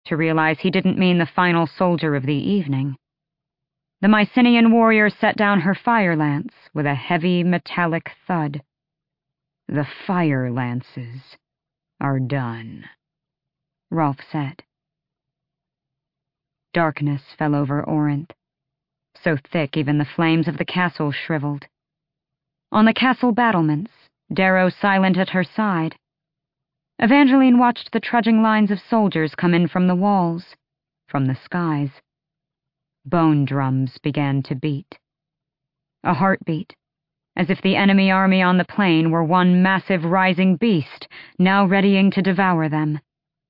to realize he didn't mean the final soldier of the evening. The Mycenaean warrior set down her fire lance with a heavy metallic thud. "The fire lances are done," Rolf said. Darkness fell over Orinth, so thick even the flames of the castle shriveled. On the castle battlements, Darrow silent at her side, Evangeline watched the trudging lines of soldiers come in from the walls, from the skies. Bone drums began to beat. A heartbeat, as if the enemy army on the plain were one massive rising beast, now readying to devour them.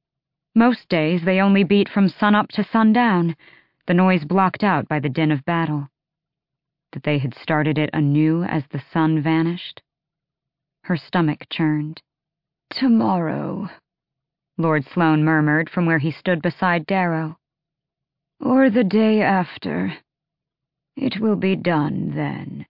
Most days they only beat from sunup to sundown, the noise blocked out by the din of battle. That they had started it anew as the sun vanished? Her stomach churned. "Tomorrow," Lord Sloane murmured from where he stood beside Darrow. "Or the day after. It will be done then."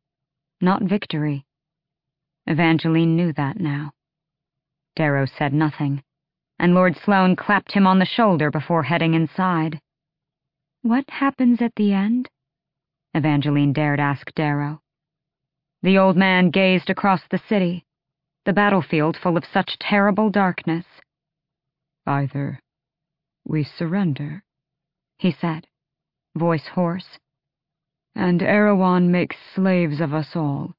Not victory. Evangeline knew that now. Darrow said nothing, and Lord Sloane clapped him on the shoulder before heading inside. "What happens at the end?" Evangeline dared ask Darrow. The old man gazed across the city, the battlefield full of such terrible darkness. "Either we surrender," he said, voice hoarse, "and Erewhon makes slaves of us all,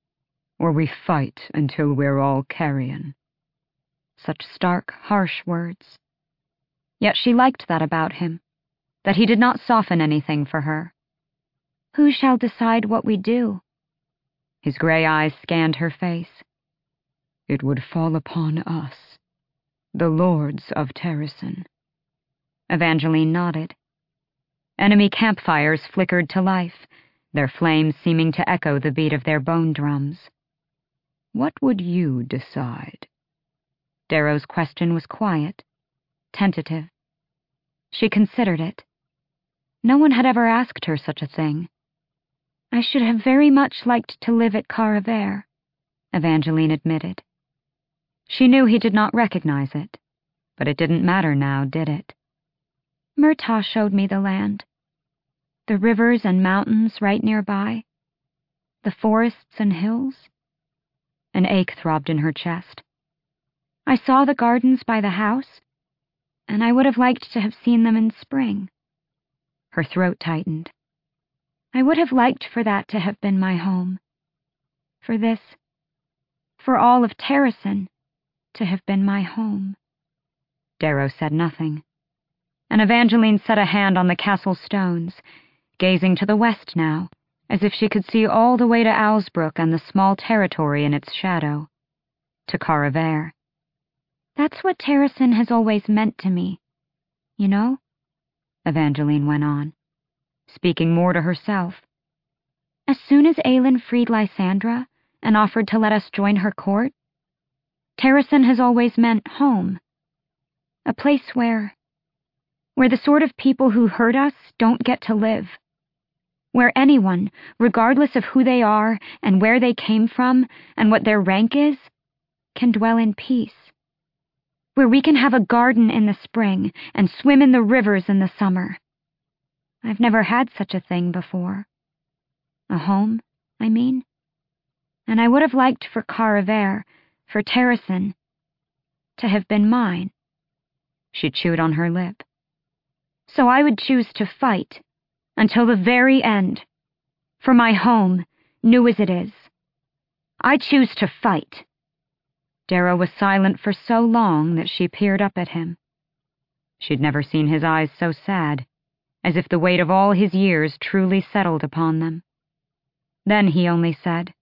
or we fight until we're all carrion." Such stark, harsh words. Yet she liked that about him, that he did not soften anything for her. "Who shall decide what we do?" His gray eyes scanned her face. "It would fall upon us, the lords of Terrasen." Evangeline nodded. Enemy campfires flickered to life, their flames seeming to echo the beat of their bone drums. "What would you decide?" Darrow's question was quiet, tentative. She considered it. No one had ever asked her such a thing. "I should have very much liked to live at Caraver," Evangeline admitted. She knew he did not recognize it, but it didn't matter now, did it? "Murtaugh showed me the land. The rivers and mountains right nearby. The forests and hills." An ache throbbed in her chest. "I saw the gardens by the house, and I would have liked to have seen them in spring." Her throat tightened. "I would have liked for that to have been my home. For this, for all of Terrasen, to have been my home." Darrow said nothing, and Evangeline set a hand on the castle stones, gazing to the west now, as if she could see all the way to Owlsbrook and the small territory in its shadow. To Caraver. "That's what Terrasen has always meant to me. You know?" Evangeline went on, speaking more to herself. "As soon as Aelin freed Lysandra and offered to let us join her court, Terrasen has always meant home. A place where the sort of people who hurt us don't get to live. Where anyone, regardless of who they are and where they came from and what their rank is, can dwell in peace. Where we can have a garden in the spring and swim in the rivers in the summer. I've never had such a thing before. A home, I mean. And I would have liked for Caraver, for Terrasen, to have been mine." She chewed on her lip. "So I would choose to fight, until the very end, for my home, new as it is. I choose to fight." Darrow was silent for so long that she peered up at him. She'd never seen his eyes so sad, as if the weight of all his years truly settled upon them. Then he only said,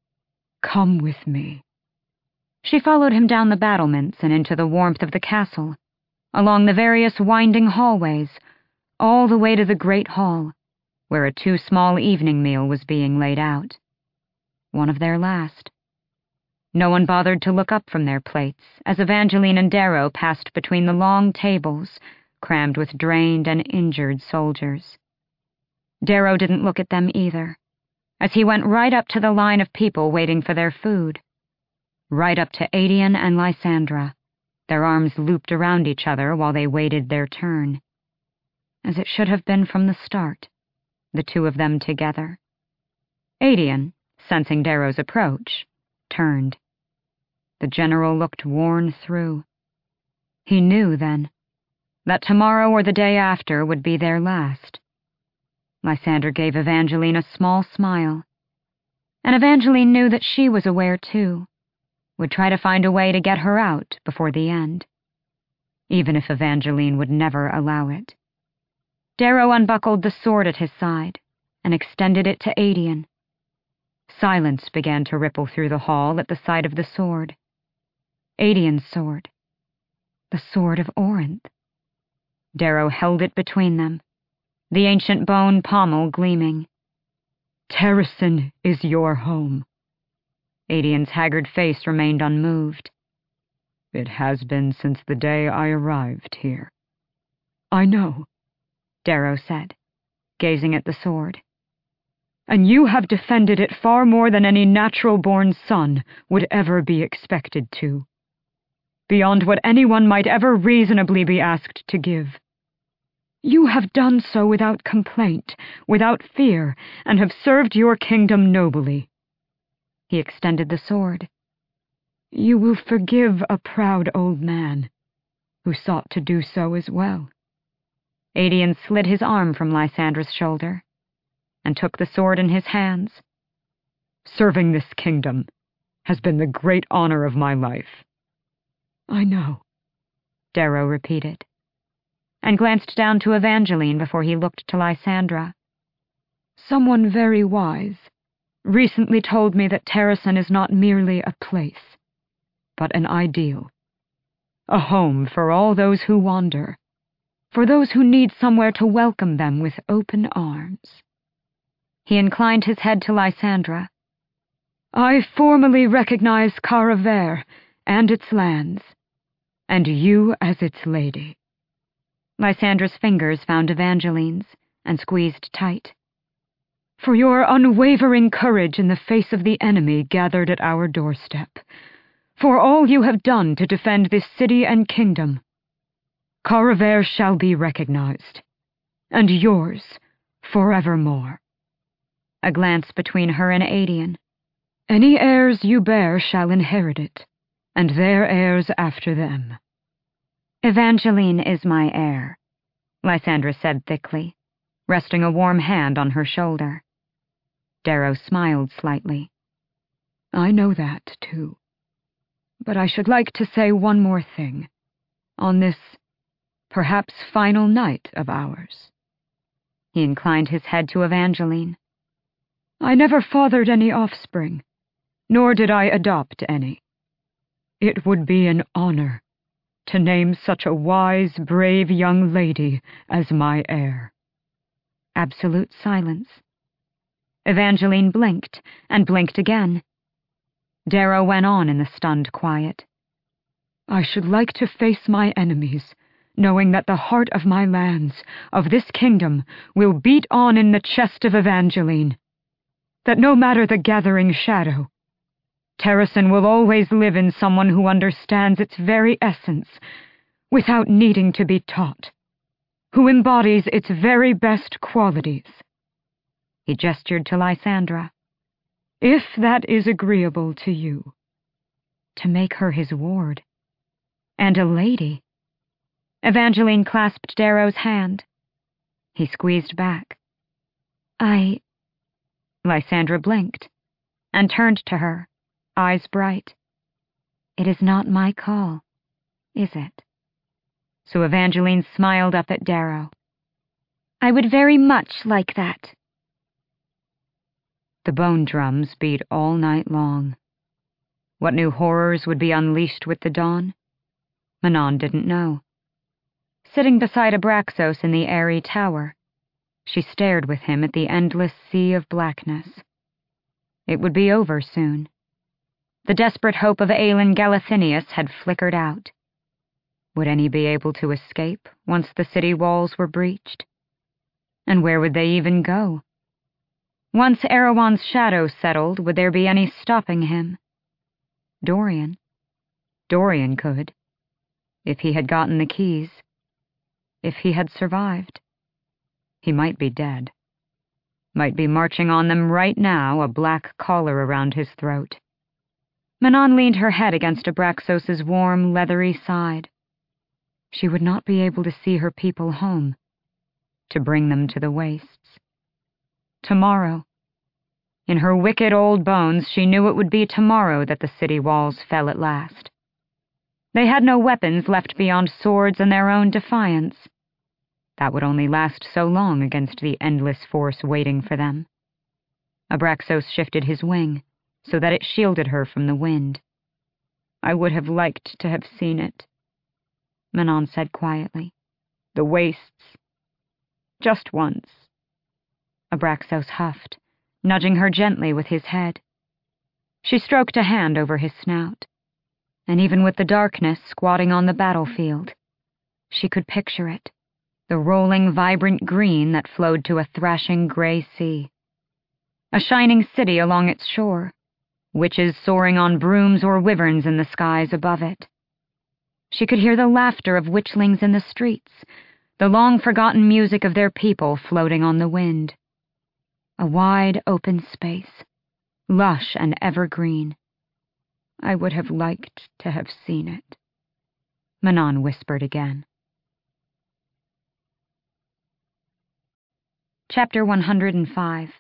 "Come with me." She followed him down the battlements and into the warmth of the castle, along the various winding hallways, all the way to the great hall, where a too-small evening meal was being laid out. One of their last. No one bothered to look up from their plates as Evangeline and Darrow passed between the long tables, crammed with drained and injured soldiers. Darrow didn't look at them either, as he went right up to the line of people waiting for their food. Right up to Adian and Lysandra, Their arms looped around each other while they waited their turn. As it should have been from the start, the two of them together. Adian, sensing Darrow's approach, turned. The general looked worn through. He knew, then, that tomorrow or the day after would be their last. Lysander gave Evangeline a small smile, and Evangeline knew that she was aware too, would try to find a way to get her out before the end, even if Evangeline would never allow it. Darrow unbuckled the sword at his side and extended it to Adian. Silence began to ripple through the hall at the sight of the sword. Adian's sword. The sword of Orinth. Darrow held it between them, the ancient bone pommel gleaming. "Terrasen is your home." Adian's haggard face remained unmoved. "It has been since the day I arrived here." "I know," Darrow said, gazing at the sword. "And you have defended it far more than any natural-born son would ever be expected to. Beyond what anyone might ever reasonably be asked to give. You have done so without complaint, without fear, and have served your kingdom nobly." He extended the sword. "You will forgive a proud old man who sought to do so as well." Adian slid his arm from Lysandra's shoulder and took the sword in his hands. "Serving this kingdom has been the great honor of my life." "I know," Darrow repeated, and glanced down to Evangeline before he looked to Lysandra. "Someone very wise recently told me that Terrasen is not merely a place, but an ideal. A home for all those who wander, for those who need somewhere to welcome them with open arms." He inclined his head to Lysandra. "I formally recognize Kara and its lands, and you as its lady." Lysandra's fingers found Evangeline's and squeezed tight. "For your unwavering courage in the face of the enemy gathered at our doorstep, for all you have done to defend this city and kingdom, Kara shall be recognized, and yours forevermore." A glance between her and Adian. "Any heirs you bear shall inherit it, and their heirs after them." "Evangeline is my heir," Lysandra said thickly, resting a warm hand on her shoulder. Darrow smiled slightly. "I know that, too. But I should like to say one more thing, on this, perhaps final night of ours." He inclined his head to Evangeline. "I never fathered any offspring, nor did I adopt any. It would be an honor to name such a wise, brave young lady as my heir." Absolute silence. Evangeline blinked, and blinked again. Darrow went on in the stunned quiet. "I should like to face my enemies, knowing that the heart of my lands, of this kingdom, will beat on in the chest of Evangeline. That no matter the gathering shadow, Terrasen will always live in someone who understands its very essence, without needing to be taught, who embodies its very best qualities." He gestured to Lysandra. "If that is agreeable to you." To make her his ward. And a lady. Evangeline clasped Darrow's hand. He squeezed back. Lysandra blinked, and turned to her, eyes bright. "It is not my call, is it?" So Evangeline smiled up at Darrow. "I would very much like that." The bone drums beat all night long. What new horrors would be unleashed with the dawn? Manon didn't know. Sitting beside Abraxos in the airy tower, she stared with him at the endless sea of blackness. It would be over soon. The desperate hope of Aelin Galathinius had flickered out. Would any be able to escape once the city walls were breached? And where would they even go? Once Erewhon's shadow settled, would there be any stopping him? Dorian could. If he had gotten the keys, if he had survived, he might be dead. Might be marching on them right now, a black collar around his throat. Manon leaned her head against Abraxos's warm, leathery side. She would not be able to see her people home, to bring them to the wastes. Tomorrow. In her wicked old bones, she knew it would be tomorrow that the city walls fell at last. They had no weapons left beyond swords and their own defiance. That would only last so long against the endless force waiting for them. Abraxos shifted his wing, so that it shielded her from the wind. "I would have liked to have seen it," Manon said quietly. "The wastes. Just once." Abraxos huffed, nudging her gently with his head. She stroked a hand over his snout, and even with the darkness squatting on the battlefield, she could picture it, the rolling, vibrant green that flowed to a thrashing gray sea. A shining city along its shore, witches soaring on brooms or wyverns in the skies above it. She could hear the laughter of witchlings in the streets, the long-forgotten music of their people floating on the wind. A wide, open space, lush and evergreen. "I would have liked to have seen it," Manon whispered again. Chapter 105.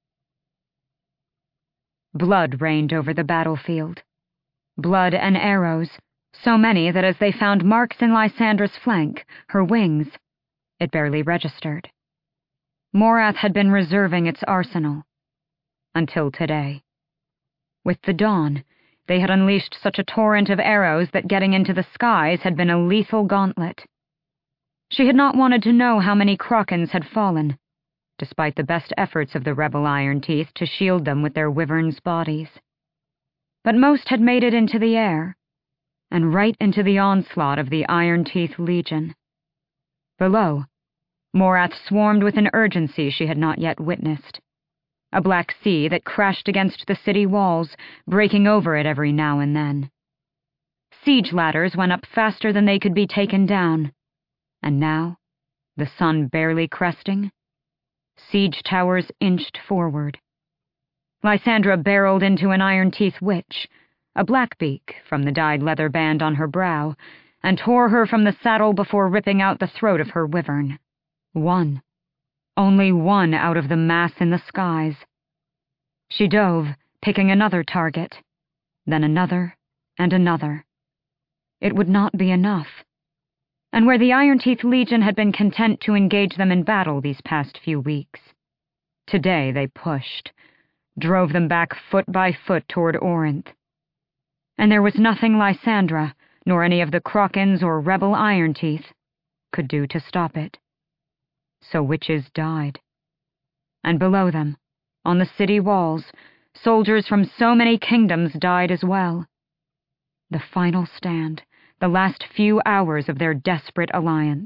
Blood rained over the battlefield. Blood and arrows, so many that as they found marks in Lysandra's flank, her wings, it barely registered. Morath had been reserving its arsenal. Until today. With the dawn, they had unleashed such a torrent of arrows that getting into the skies had been a lethal gauntlet. She had not wanted to know how many Krakens had fallen, despite the best efforts of the rebel Iron Teeth to shield them with their wyverns' bodies. But most had made it into the air, and right into the onslaught of the Iron Teeth Legion. Below, Morath swarmed with an urgency she had not yet witnessed. A black sea that crashed against the city walls, breaking over it every now and then. Siege ladders went up faster than they could be taken down, and now, the sun barely cresting, siege towers inched forward. Lysandra barreled into an Iron Teeth witch, a Blackbeak, from the dyed leather band on her brow, and tore her from the saddle before ripping out the throat of her wyvern. One. Only one out of the mass in the skies. She dove, picking another target, then another and another. It would not be enough. And where the Iron Teeth Legion had been content to engage them in battle these past few weeks, today they pushed, drove them back foot by foot toward Orinth. And there was nothing Lysandra, nor any of the Krakens or rebel Iron Teeth, could do to stop it. So witches died. And below them, on the city walls, soldiers from so many kingdoms died as well. The final stand, the last few hours of their desperate alliance.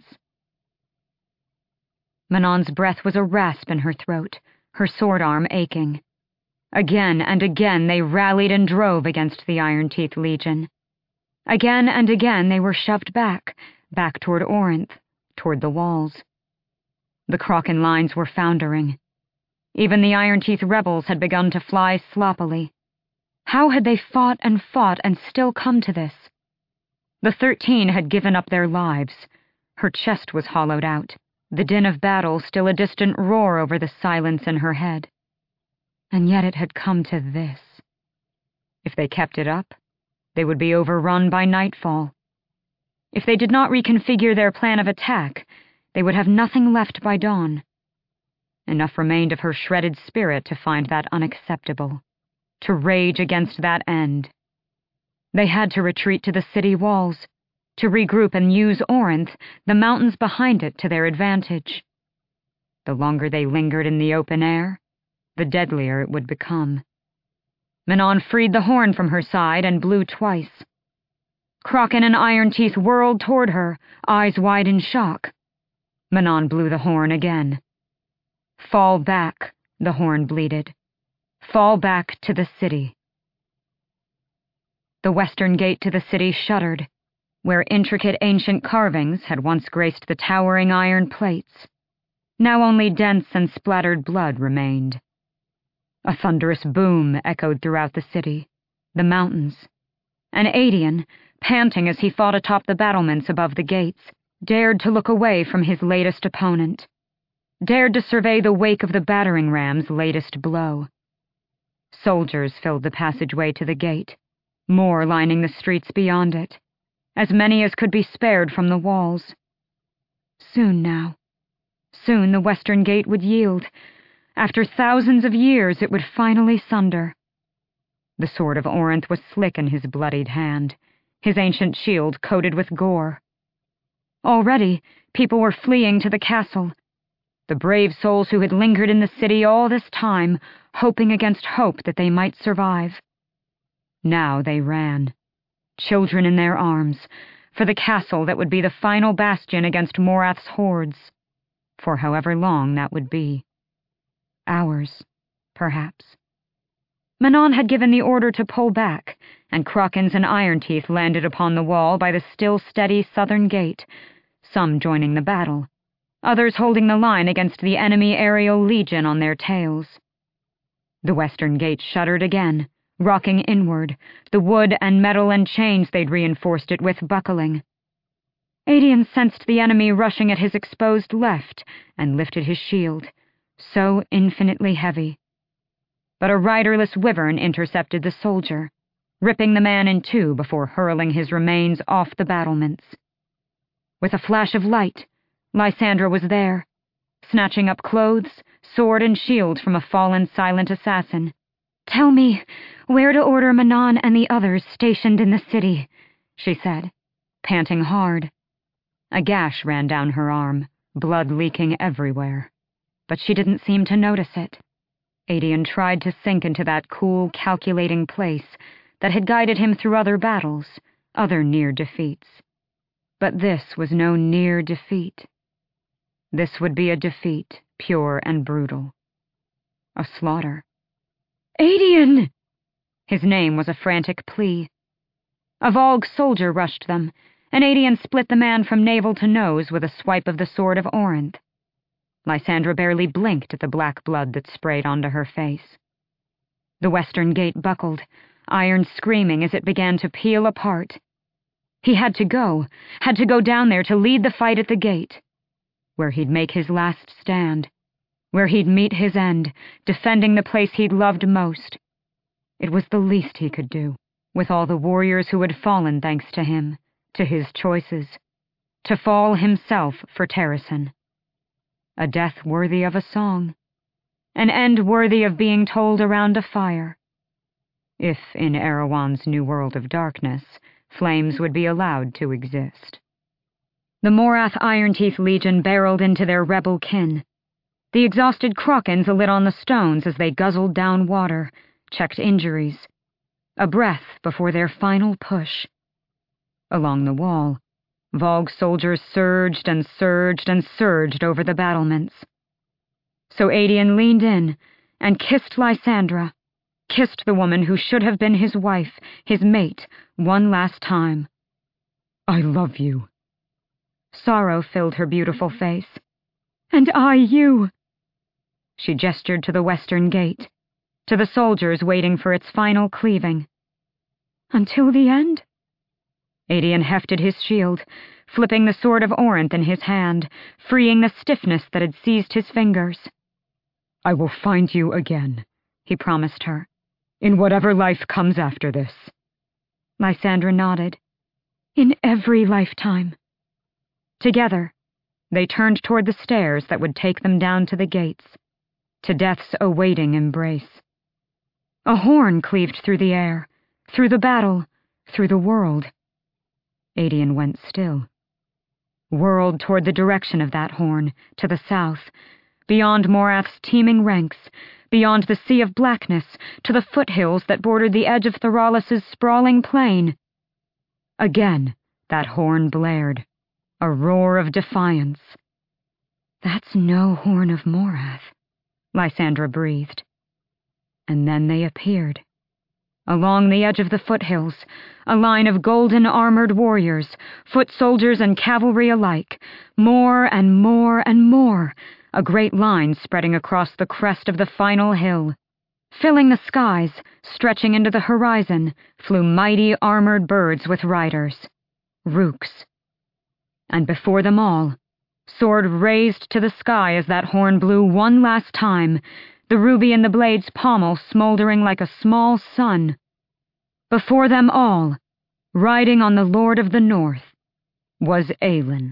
Manon's breath was a rasp in her throat, her sword arm aching. Again and again they rallied and drove against the Iron Teeth Legion. Again and again they were shoved back toward Orinth, toward the walls. The Kraken lines were foundering. Even the Iron Teeth rebels had begun to fly sloppily. How had they fought and still come to this? The 13 had given up their lives. Her chest was hollowed out, the din of battle still a distant roar over the silence in her head. And yet it had come to this. If they kept it up, they would be overrun by nightfall. If they did not reconfigure their plan of attack, they would have nothing left by dawn. Enough remained of her shredded spirit to find that unacceptable, to rage against that end. They had to retreat to the city walls, to regroup and use Orinth, the mountains behind it, to their advantage. The longer they lingered in the open air, the deadlier it would become. Manon freed the horn from her side and blew twice. Kraken and Iron Teeth whirled toward her, eyes wide in shock. Manon blew the horn again. "Fall back," the horn bleated. "Fall back to the city." The western gate to the city shuddered. where intricate ancient carvings had once graced the towering iron plates. Now only dense and splattered blood remained. A thunderous boom echoed throughout the city, the mountains, and Adian, panting as he fought atop the battlements above the gates, dared to look away from his latest opponent, dared to survey the wake of the battering ram's latest blow. Soldiers filled the passageway to the gate, more lining the streets beyond it, as many as could be spared from the walls. Soon now. Soon the western gate would yield. After thousands of years it would finally sunder. The sword of Orinth was slick in his bloodied hand, his ancient shield coated with gore. Already, people were fleeing to the castle. The brave souls who had lingered in the city all this time, hoping against hope that they might survive. Now they ran, children in their arms, for the castle that would be the final bastion against Morath's hordes, for however long that would be. Hours, perhaps. Manon had given the order to pull back, and Crockins and Ironteeth landed upon the wall by the still steady southern gate, some joining the battle, others holding the line against the enemy aerial legion on their tails. The western gate shuddered again, rocking inward, the wood and metal and chains they'd reinforced it with buckling. Adian sensed the enemy rushing at his exposed left and lifted his shield, so infinitely heavy. But a riderless wyvern intercepted the soldier, ripping the man in two before hurling his remains off the battlements. With a flash of light, Lysandra was there, snatching up clothes, sword, and shield from a fallen silent assassin. "Tell me where to order Manon and the others stationed in the city," she said, panting hard. A gash ran down her arm, blood leaking everywhere, but she didn't seem to notice it. Adian tried to sink into that cool, calculating place that had guided him through other battles, other near defeats. But this was no near defeat. This would be a defeat, pure and brutal. A slaughter. "Adian!" His name was a frantic plea. A Vogue soldier rushed them, and Adian split the man from navel to nose with a swipe of the sword of Orinth. Lysandra barely blinked at the black blood that sprayed onto her face. The western gate buckled, iron screaming as it began to peel apart. He had to go down there to lead the fight at the gate, where he'd make his last stand, where he'd meet his end, defending the place he'd loved most. It was the least he could do, with all the warriors who had fallen thanks to him, to his choices, to fall himself for Terrasen. A death worthy of a song, an end worthy of being told around a fire. If, in Erewhon's new world of darkness, flames would be allowed to exist. The Morath Ironteeth Legion barreled into their rebel kin. The exhausted Crockins lit on the stones as they guzzled down water, checked injuries. A breath before their final push. Along the wall, Vogue soldiers surged and surged and surged over the battlements. So Adian leaned in and kissed Lysandra, kissed the woman who should have been his wife, his mate, one last time. "I love you." Sorrow filled her beautiful face. "And I you." She gestured to the western gate, to the soldiers waiting for its final cleaving. "Until the end?" Adian hefted his shield, flipping the sword of Orinth in his hand, freeing the stiffness that had seized his fingers. "I will find you again," he promised her, "in whatever life comes after this." Lysandra nodded. "In every lifetime." Together, they turned toward the stairs that would take them down to the gates, to death's awaiting embrace. A horn cleaved through the air, through the battle, through the world. Adian went still. Whirled toward the direction of that horn, to the south, beyond Morath's teeming ranks, beyond the sea of blackness, to the foothills that bordered the edge of Theralis' sprawling plain. Again, that horn blared, a roar of defiance. "That's no horn of Morath," Lysandra breathed. And then they appeared. Along the edge of the foothills, a line of golden-armored warriors, foot soldiers and cavalry alike, more and more and more, a great line spreading across the crest of the final hill. Filling the skies, stretching into the horizon, flew mighty armored birds with riders, rooks. And before them all, sword raised to the sky as that horn blew one last time, the ruby in the blade's pommel smoldering like a small sun. Before them all, riding on the Lord of the North, was Aelin.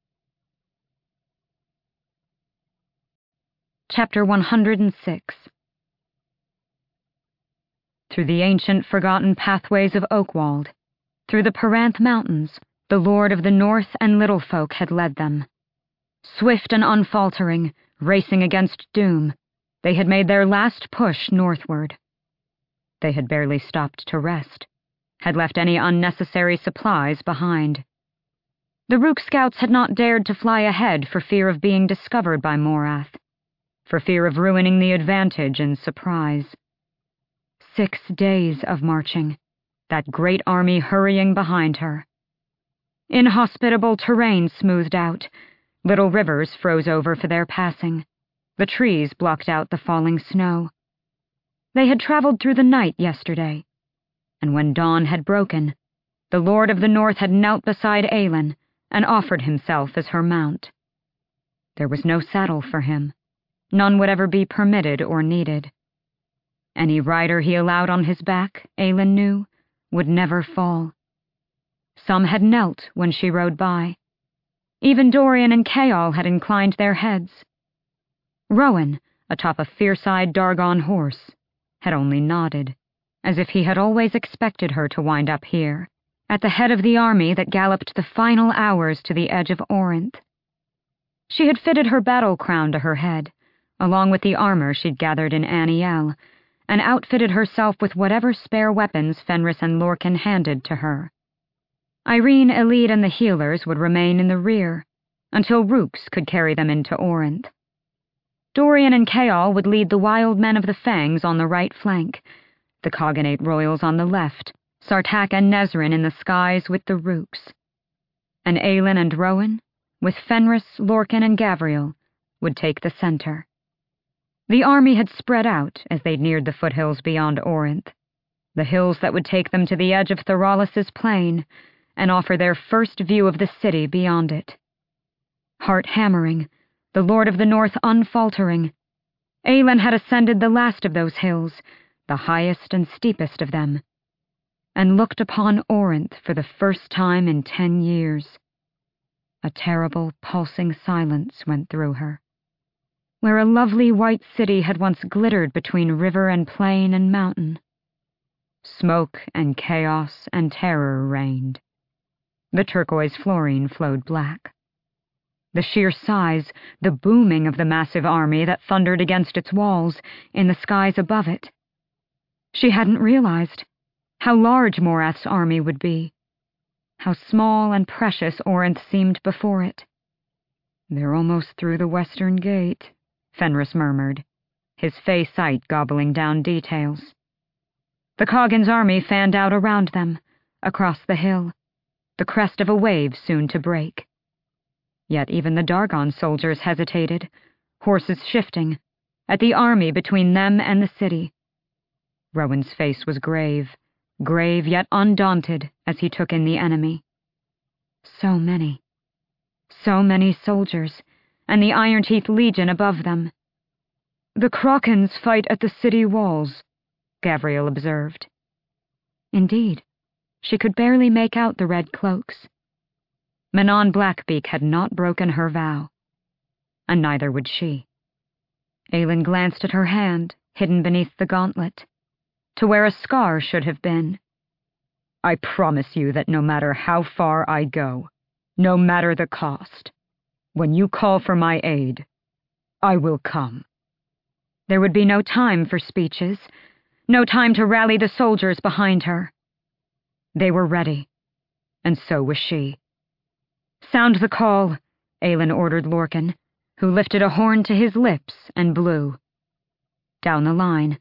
Chapter 106. Through the ancient forgotten pathways of Oakwald, through the Peranth Mountains, the Lord of the North and Little Folk had led them. Swift and unfaltering, racing against doom, they had made their last push northward. They had barely stopped to rest, had left any unnecessary supplies behind. The Rook Scouts had not dared to fly ahead for fear of being discovered by Morath, for fear of ruining the advantage and surprise. 6 days of marching, that great army hurrying behind her. Inhospitable terrain smoothed out, little rivers froze over for their passing, the trees blocked out the falling snow. They had traveled through the night yesterday, and when dawn had broken, the Lord of the North had knelt beside Aelin and offered himself as her mount. There was no saddle for him, none would ever be permitted or needed. Any rider he allowed on his back, Aelin knew, would never fall. Some had knelt when she rode by. Even Dorian and Chaol had inclined their heads. Rowan, atop a fierce-eyed Dargon horse, had only nodded, as if he had always expected her to wind up here, at the head of the army that galloped the final hours to the edge of Orinth. She had fitted her battle crown to her head, along with the armor she'd gathered in Aniel, and outfitted herself with whatever spare weapons Fenris and Lorcan handed to her. Irene, Elide, and the healers would remain in the rear, until Rooks could carry them into Orinth. Dorian and Chaol would lead the wild men of the Fangs on the right flank, the Cognate Royals on the left, Sartak and Nezrin in the skies with the Rooks. And Aelin and Rowan, with Fenris, Lorcan, and Gavriel, would take the center. The army had spread out as they neared the foothills beyond Orinth, the hills that would take them to the edge of Theralis' plain and offer their first view of the city beyond it. Heart hammering, the Lord of the North unfaltering, Aelin had ascended the last of those hills, the highest and steepest of them, and looked upon Orinth for the first time in 10 years. A terrible, pulsing silence went through her. Where a lovely white city had once glittered between river and plain and mountain, smoke and chaos and terror reigned. The turquoise fluorine flowed black. The sheer size, the booming of the massive army that thundered against its walls in the skies above it. She hadn't realized how large Morath's army would be, how small and precious Orinth seemed before it. "They're almost through the western gate," Fenris murmured, his fey sight gobbling down details. The Coggins army fanned out around them, across the hill, the crest of a wave soon to break. Yet even the Dargon soldiers hesitated, horses shifting, at the army between them and the city. Rowan's face was grave yet undaunted as he took in the enemy. So many soldiers, and the Iron Teeth Legion above them. "The Krakens fight at the city walls," Gavriel observed. Indeed, she could barely make out the red cloaks. Manon Blackbeak had not broken her vow, and neither would she. Aelin glanced at her hand, hidden beneath the gauntlet, to where a scar should have been. "I promise you that no matter how far I go, no matter the cost, when you call for my aid, I will come." There would be no time for speeches, no time to rally the soldiers behind her. They were ready, and so was she. "Sound the call," Aelin ordered Lorcan, who lifted a horn to his lips and blew. Down the line,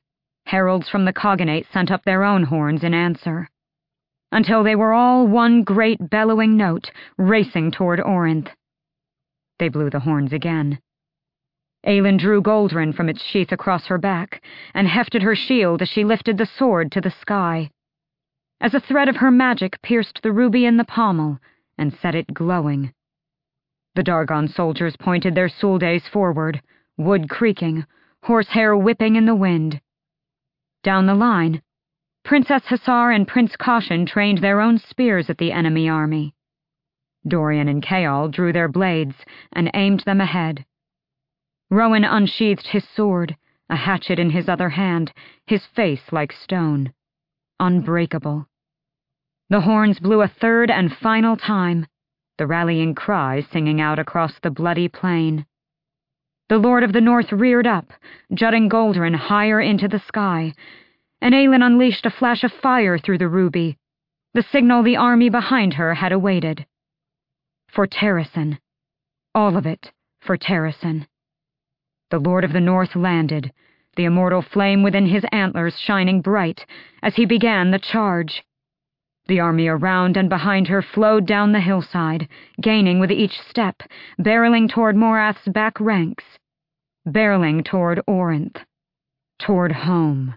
Heralds from the Cogonate sent up their own horns in answer, until they were all one great bellowing note racing toward Orinth. They blew the horns again. Aelin drew Goldrin from its sheath across her back and hefted her shield as she lifted the sword to the sky. As a thread of her magic pierced the ruby in the pommel and set it glowing. The Dargon soldiers pointed their suldays forward, wood creaking, horsehair whipping in the wind. Down the line, Princess Hussar and Prince Caution trained their own spears at the enemy army. Dorian and Chaol drew their blades and aimed them ahead. Rowan unsheathed his sword, a hatchet in his other hand, his face like stone, unbreakable. The horns blew a third and final time, the rallying cry singing out across the bloody plain. The Lord of the North reared up, jutting Goldrin higher into the sky, and Aelin unleashed a flash of fire through the ruby, the signal the army behind her had awaited. For Terrasen. All of it for Terrasen. The Lord of the North landed, the immortal flame within his antlers shining bright as he began the charge. The army around and behind her flowed down the hillside, gaining with each step, barreling toward Morath's back ranks, barreling toward Orinth, toward home.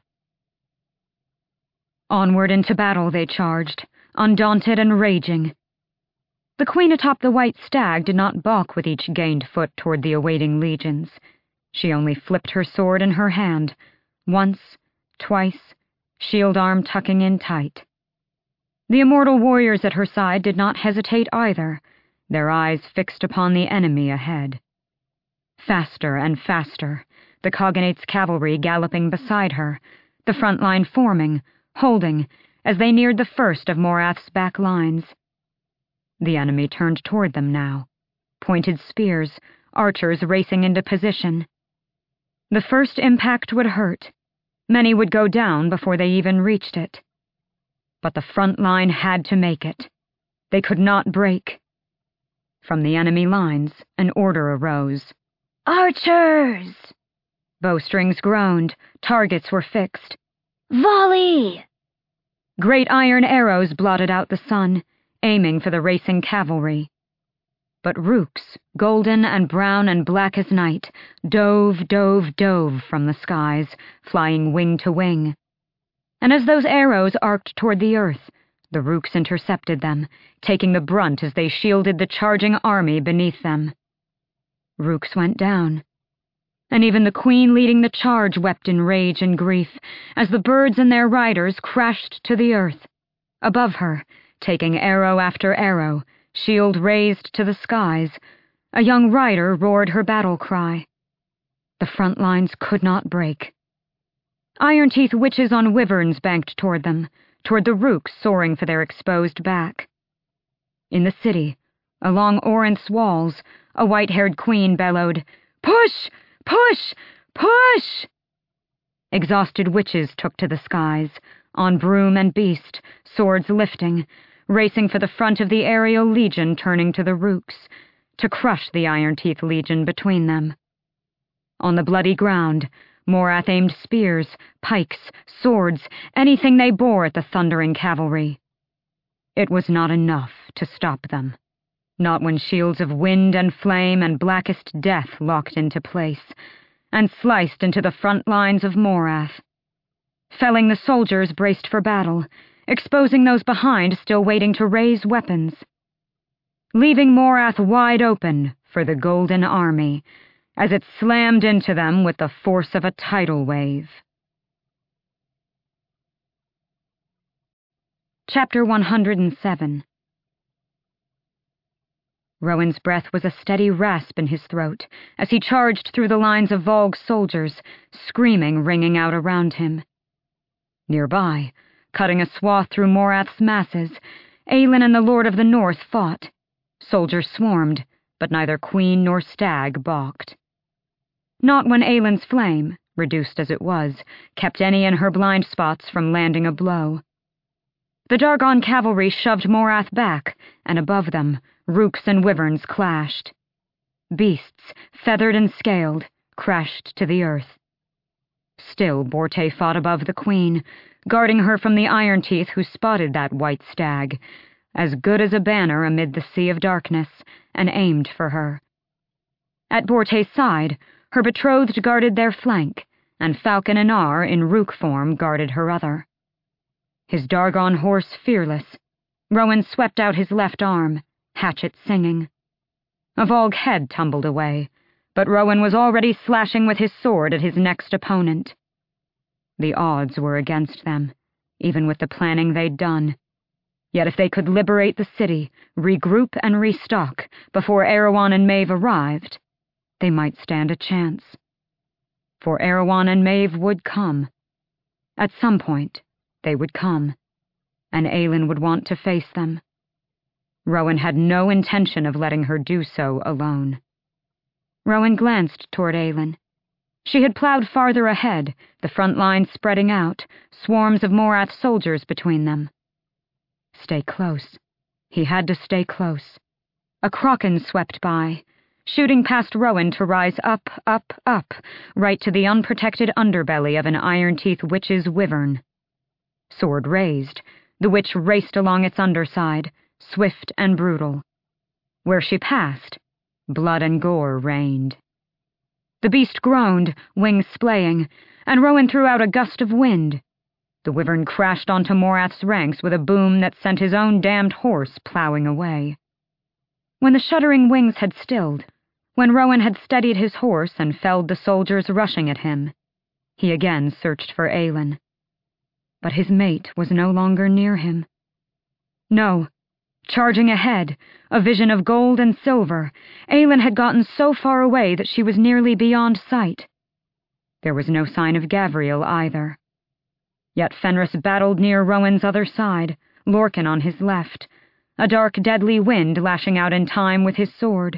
Onward into battle they charged, undaunted and raging. The queen atop the white stag did not balk with each gained foot toward the awaiting legions. She only flipped her sword in her hand, once, twice, shield arm tucking in tight. The immortal warriors at her side did not hesitate either, their eyes fixed upon the enemy ahead. Faster and faster, the Coggonate's cavalry galloping beside her, the front line forming, holding, as they neared the first of Morath's back lines. The enemy turned toward them now, pointed spears, archers racing into position. The first impact would hurt. Many would go down before they even reached it. But the front line had to make it. They could not break. From the enemy lines, an order arose. "Archers!" Bowstrings groaned, targets were fixed. "Volley!" Great iron arrows blotted out the sun, aiming for the racing cavalry. But rooks, golden and brown and black as night, dove from the skies, flying wing to wing. And as those arrows arced toward the earth, the rooks intercepted them, taking the brunt as they shielded the charging army beneath them. Rooks went down. And even the queen leading the charge wept in rage and grief, as the birds and their riders crashed to the earth. Above her, taking arrow after arrow, shield raised to the skies, a young rider roared her battle cry. The front lines could not break. Iron-Teeth witches on wyverns banked toward them, toward the rooks soaring for their exposed back. In the city, along Orinth's walls, a white-haired queen bellowed, "Push! Push! Push!" Exhausted witches took to the skies, on broom and beast, swords lifting, racing for the front of the aerial legion turning to the rooks, to crush the Iron-Teeth legion between them. On the bloody ground, Morath aimed spears, pikes, swords, anything they bore at the thundering cavalry. It was not enough to stop them, not when shields of wind and flame and blackest death locked into place, and sliced into the front lines of Morath. Felling the soldiers braced for battle, exposing those behind still waiting to raise weapons. Leaving Morath wide open for the Golden Army, as it slammed into them with the force of a tidal wave. Chapter 107. Rowan's breath was a steady rasp in his throat as he charged through the lines of Volg's soldiers, screaming ringing out around him. Nearby, cutting a swath through Morath's masses, Aelin and the Lord of the North fought. Soldiers swarmed, but neither queen nor stag balked. Not when Aelin's flame, reduced as it was, kept any in her blind spots from landing a blow. The Dargon cavalry shoved Morath back, and above them, rooks and wyverns clashed. Beasts, feathered and scaled, crashed to the earth. Still Borte fought above the queen, guarding her from the Iron Teeth who spotted that white stag, as good as a banner amid the sea of darkness, and aimed for her. At Borte's side, her betrothed guarded their flank, and Falcon Anar in rook form guarded her other. His Dargon horse fearless, Rowan swept out his left arm, hatchet singing. A Vogue head tumbled away, but Rowan was already slashing with his sword at his next opponent. The odds were against them, even with the planning they'd done. Yet if they could liberate the city, regroup and restock before Erawan and Maeve arrived, they might stand a chance. For Erawan and Maeve would come. At some point, they would come, and Aelin would want to face them. Rowan had no intention of letting her do so alone. Rowan glanced toward Aelin. She had plowed farther ahead, the front lines spreading out, swarms of Morath soldiers between them. Stay close. He had to stay close. A Kraken swept by, shooting past Rowan to rise up, right to the unprotected underbelly of an Iron Teeth witch's wyvern. Sword raised, the witch raced along its underside, swift and brutal. Where she passed, blood and gore reigned. The beast groaned, wings splaying, and Rowan threw out a gust of wind. The wyvern crashed onto Morath's ranks with a boom that sent his own damned horse plowing away. When the shuddering wings had stilled, when Rowan had steadied his horse and felled the soldiers rushing at him, he again searched for Aelin. But his mate was no longer near him. No, charging ahead, a vision of gold and silver, Aelin had gotten so far away that she was nearly beyond sight. There was no sign of Gavriel either. Yet Fenris battled near Rowan's other side, Lorcan on his left, a dark deadly wind lashing out in time with his sword.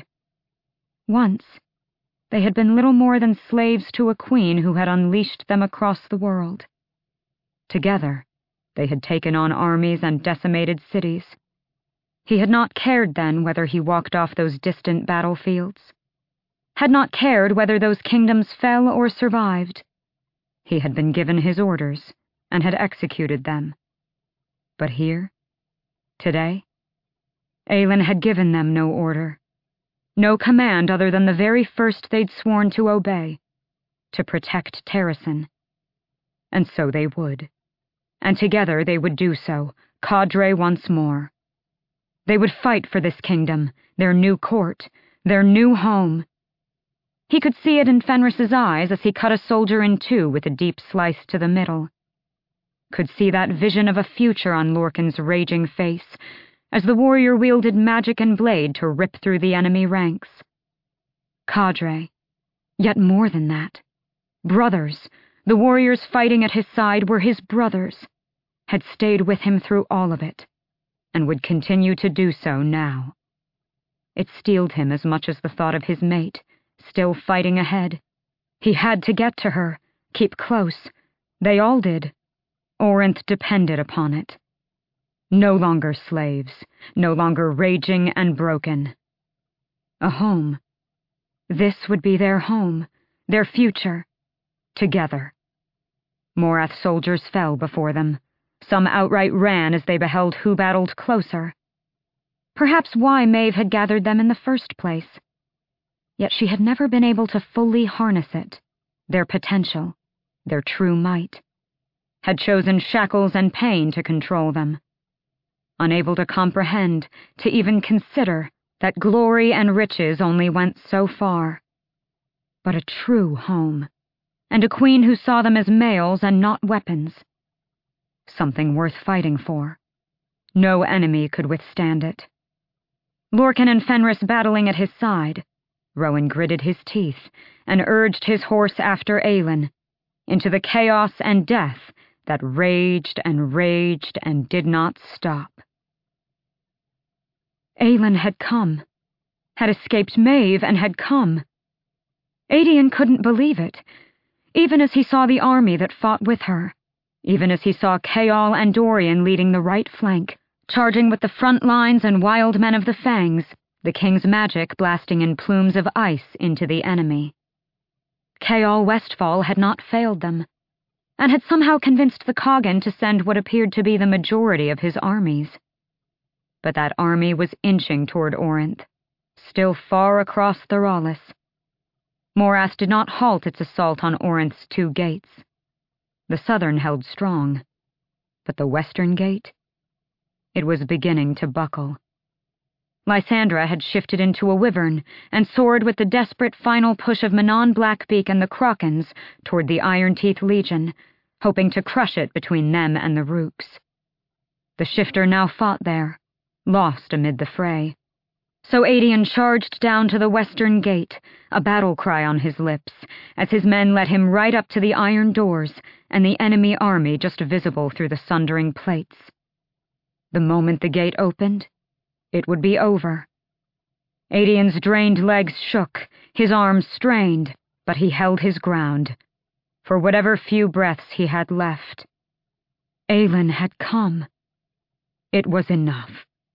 Once, they had been little more than slaves to a queen who had unleashed them across the world. Together, they had taken on armies and decimated cities. He had not cared then whether he walked off those distant battlefields, had not cared whether those kingdoms fell or survived. He had been given his orders and had executed them. But here, today, Aelin had given them no order, no command other than the very first they'd sworn to obey, to protect Terrasen. And so they would. And together they would do so, cadre once more. They would fight for this kingdom, their new court, their new home. He could see it in Fenris's eyes as he cut a soldier in two with a deep slice to the middle. Could see that vision of a future on Lorcan's raging face, as the warrior wielded magic and blade to rip through the enemy ranks. Cadre, yet more than that. Brothers, the warriors fighting at his side were his brothers, had stayed with him through all of it, and would continue to do so now. It steeled him as much as the thought of his mate, still fighting ahead. He had to get to her, keep close. They all did. Orinth depended upon it. No longer slaves, no longer raging and broken. A home. This would be their home, their future, together. Morath soldiers fell before them. Some outright ran as they beheld who battled closer. Perhaps why Maeve had gathered them in the first place. Yet she had never been able to fully harness it, their potential, their true might. Had chosen shackles and pain to control them. Unable to comprehend, to even consider, that glory and riches only went so far. But a true home, and a queen who saw them as males and not weapons. Something worth fighting for. No enemy could withstand it. Lorcan and Fenris battling at his side, Rowan gritted his teeth and urged his horse after Aelin, into the chaos and death that raged and did not stop. Aelin had come, had escaped Maeve and had come. Aedion couldn't believe it, even as he saw the army that fought with her, even as he saw Chaol and Dorian leading the right flank, charging with the front lines and wild men of the Fangs, the king's magic blasting in plumes of ice into the enemy. Ceol Westfall had not failed them, and had somehow convinced the Coggin to send what appeared to be the majority of his armies. But that army was inching toward Orinth, still far across Theralis. Morath did not halt its assault on Orinth's 2 gates. The southern held strong, but the western gate? It was beginning to buckle. Lysandra had shifted into a wyvern and soared with the desperate final push of Manon Blackbeak and the Crokins toward the Iron Teeth Legion, hoping to crush it between them and the Rooks. The shifter now fought there, lost amid the fray. So Adian charged down to the western gate, a battle cry on his lips, as his men led him right up to the iron doors and the enemy army just visible through the sundering plates. The moment the gate opened, it would be over. Adian's drained legs shook, his arms strained, but he held his ground. For whatever few breaths he had left, Aelin had come. It was enough.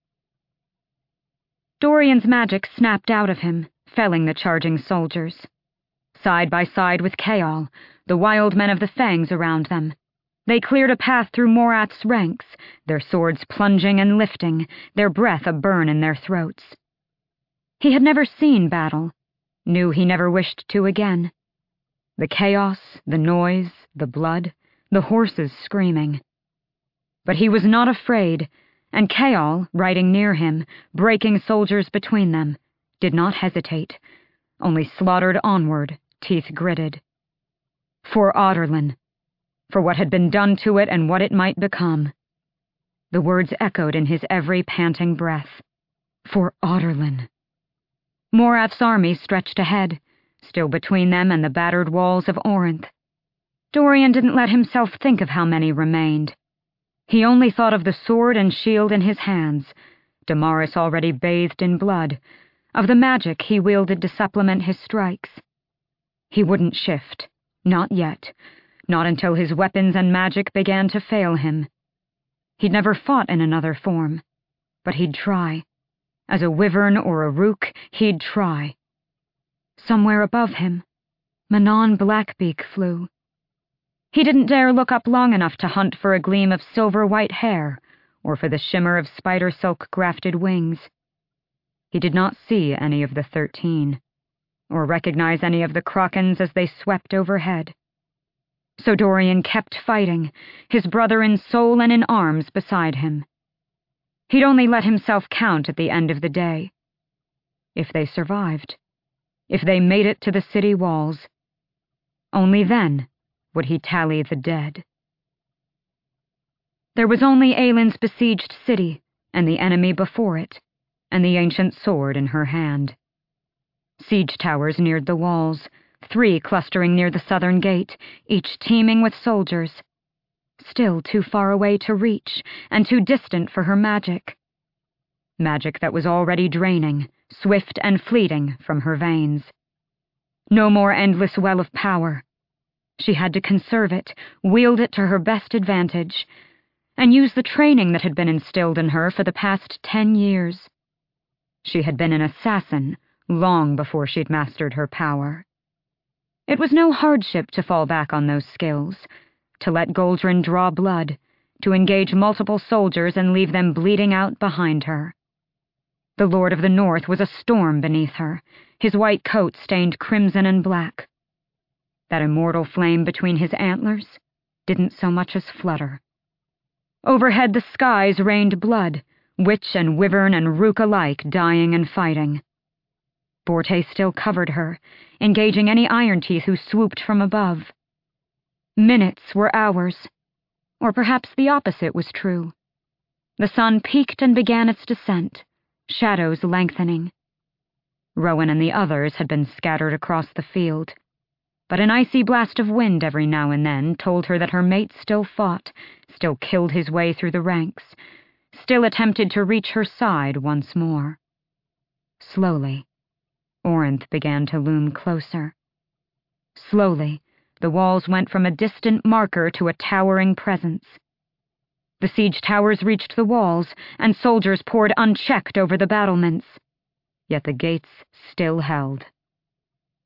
Dorian's magic snapped out of him, felling the charging soldiers. Side by side with Ceol, the wild men of the Fangs around them, they cleared a path through Morath's ranks, their swords plunging and lifting, their breath a burn in their throats. He had never seen battle, knew he never wished to again. The chaos, the noise, the blood, the horses screaming. But he was not afraid, and Ceol, riding near him, breaking soldiers between them, did not hesitate, only slaughtered onward, teeth gritted. For Adarlan, for what had been done to it and what it might become. The words echoed in his every panting breath. For Adarlan. Morath's army stretched ahead, still between them and the battered walls of Orinth. Dorian didn't let himself think of how many remained. He only thought of the sword and shield in his hands, Damaris already bathed in blood, of the magic he wielded to supplement his strikes. He wouldn't shift, not yet, not until his weapons and magic began to fail him. He'd never fought in another form, but he'd try. As a wyvern or a rook, he'd try. Somewhere above him, Manon Blackbeak flew. He didn't dare look up long enough to hunt for a gleam of silver-white hair or for the shimmer of spider-silk-grafted wings. He did not see any of the 13, or recognize any of the Crokins as they swept overhead. So Dorian kept fighting, his brother in soul and in arms beside him. He'd only let himself count at the end of the day. If they survived, if they made it to the city walls, only then would he tally the dead. There was only Aelin's besieged city, and the enemy before it, and the ancient sword in her hand. Siege towers neared the walls, 3 clustering near the southern gate, each teeming with soldiers. Still too far away to reach, and too distant for her magic. Magic that was already draining, swift and fleeting, from her veins. No more endless well of power. She had to conserve it, wield it to her best advantage, and use the training that had been instilled in her for the past 10 years. She had been an assassin long before she'd mastered her power. It was no hardship to fall back on those skills, to let Goldrin draw blood, to engage multiple soldiers and leave them bleeding out behind her. The Lord of the North was a storm beneath her, his white coat stained crimson and black. That immortal flame between his antlers didn't so much as flutter. Overhead the skies rained blood, witch and wyvern and rook alike dying and fighting. Borte still covered her, engaging any Iron Teeth who swooped from above. Minutes were hours, or perhaps the opposite was true. The sun peaked and began its descent, shadows lengthening. Rowan and the others had been scattered across the field, but an icy blast of wind every now and then told her that her mate still fought, still killed his way through the ranks, still attempted to reach her side once more. Slowly, Orinth began to loom closer. Slowly, the walls went from a distant marker to a towering presence. The siege towers reached the walls, and soldiers poured unchecked over the battlements. Yet the gates still held.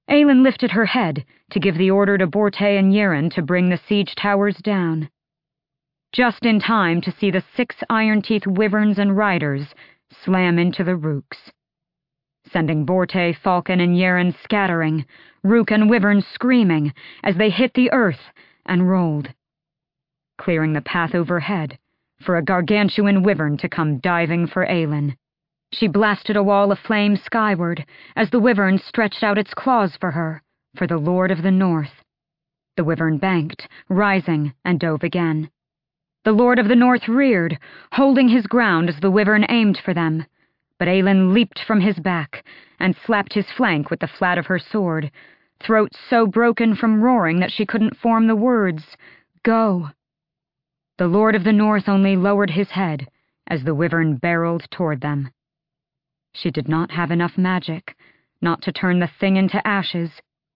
Aelin lifted her head to give the order to Borte and Yeren to bring the siege towers down. Just in time to see the 6 iron-teeth wyverns and riders slam into the rooks, sending Borte, Falcon, and Yeren scattering, rook and wyvern screaming as they hit the earth and rolled, clearing the path overhead for a gargantuan wyvern to come diving for Aelin. She blasted a wall of flame skyward as the wyvern stretched out its claws for her, for the Lord of the North. The wyvern banked, rising, and dove again. The Lord of the North reared, holding his ground as the wyvern aimed for them, but Aelin leaped from his back and slapped his flank with the flat of her sword, throat so broken from roaring that she couldn't form the words, "Go." The Lord of the North only lowered his head as the wyvern barreled toward them. She did not have enough magic, not to turn the thing into ashes.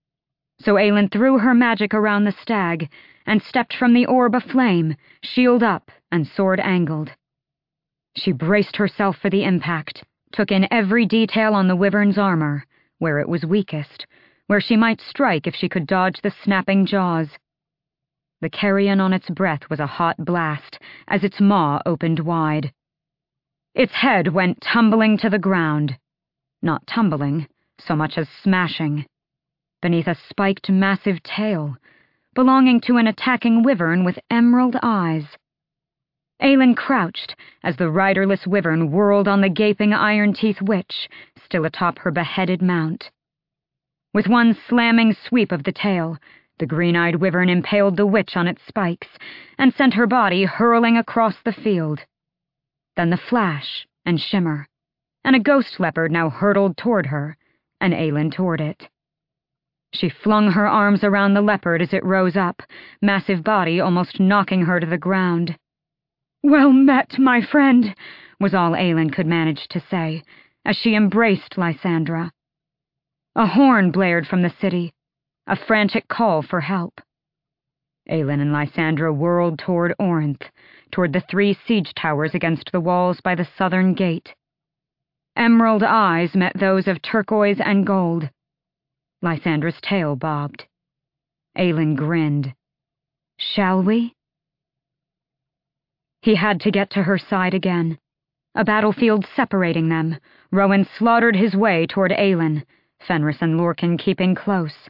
So Aelin threw her magic around the stag and stepped from the orb of flame, shield up and sword angled. She braced herself for the impact, took in every detail on the wyvern's armor, where it was weakest, where she might strike if she could dodge the snapping jaws. The carrion on its breath was a hot blast as its maw opened wide. Its head went tumbling to the ground, not tumbling so much as smashing, beneath a spiked massive tail, belonging to an attacking wyvern with emerald eyes. Aelin crouched as the riderless wyvern whirled on the gaping iron-teeth witch, still atop her beheaded mount. With one slamming sweep of the tail, the green-eyed wyvern impaled the witch on its spikes and sent her body hurling across the field. Then the flash and shimmer, and a ghost leopard now hurtled toward her, and Aelin toward it. She flung her arms around the leopard as it rose up, massive body almost knocking her to the ground. "Well met, my friend," was all Aelin could manage to say, as she embraced Lysandra. A horn blared from the city, a frantic call for help. Aelin and Lysandra whirled toward Orinth, toward the 3 siege towers against the walls by the southern gate. Emerald eyes met those of turquoise and gold. Lysandra's tail bobbed. Aelin grinned. "Shall we?" He had to get to her side again. A battlefield separating them, Rowan slaughtered his way toward Aelin, Fenris and Lorcan keeping close.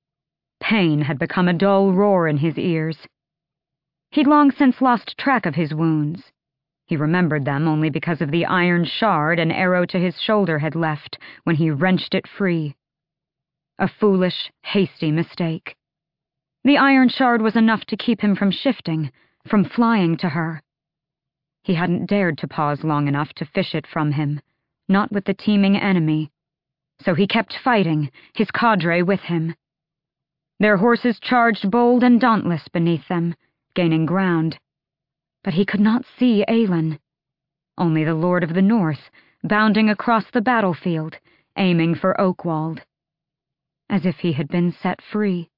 Pain had become a dull roar in his ears. He'd long since lost track of his wounds. He remembered them only because of the iron shard an arrow to his shoulder had left when he wrenched it free. A foolish, hasty mistake. The iron shard was enough to keep him from shifting, from flying to her. He hadn't dared to pause long enough to fish it from him, not with the teeming enemy. So he kept fighting, his cadre with him. Their horses charged bold and dauntless beneath them, gaining ground. But he could not see Aelin. Only the Lord of the North, bounding across the battlefield, aiming for Oakwald. As if he had been set free.